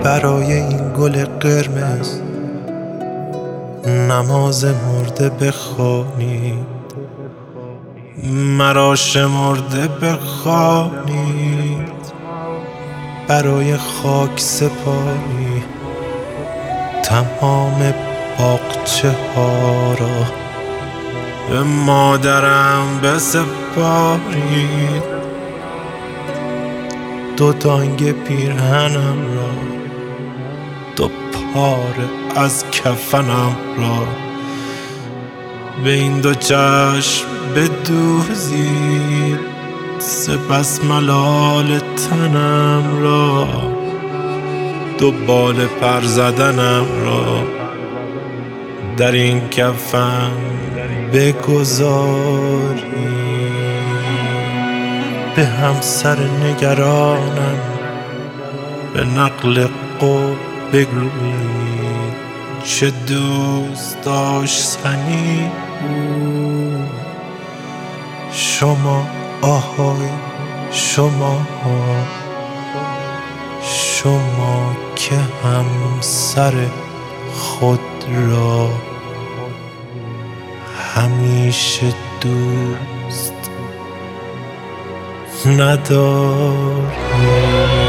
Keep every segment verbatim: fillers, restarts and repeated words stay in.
برای این گل قرمز نماز مرده بخوانید، مرا شمرده بخوانید. برای خاک سپاری تمام باغچه ها را به مادرم بسپارید. دو دانگ پیرهنم را، دو پاره از کفنم را به این دو چشم بدوزید. سپس ملال تنم را، دو بال پر زدنم را در این کفن بگذارید. به همسر نگرانم به نقل قول بگویید چه دوست داشتنی بود. شما آهای شما شما که همسر خود را همیشه دوست نداری.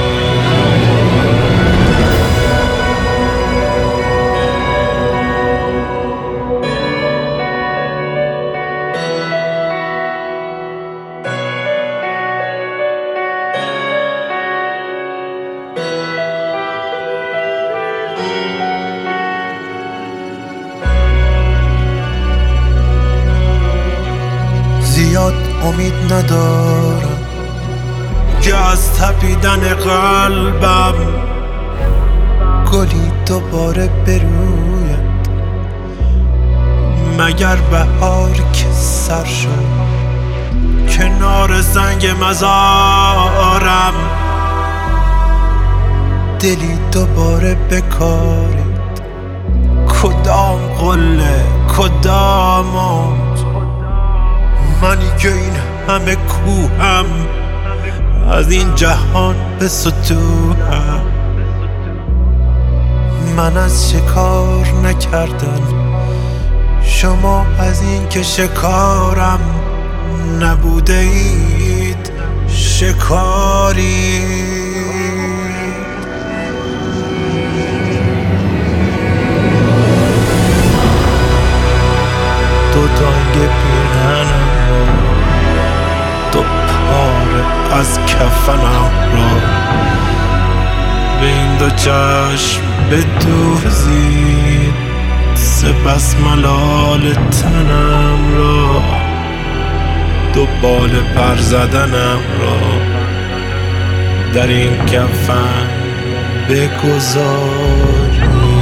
زیاد امید ندارم که از تپیدن قلبم گلی دوباره بروید، مگر بهار که سر شد کنار سنگ مزارم دلی دوباره بکارید. کدام قله کدام موج، منی که این همه کوهم از این جهان به ستوهم. من از شکار نکردن، شما از این که شکارم نبوده اید شکاری. دو دانگ پیرهنم را، دو پاره از کفنم را به این دو چشم بدوزید. سپس ملال تنم را، دو بال پر زدنم را در این کفن بگذارید.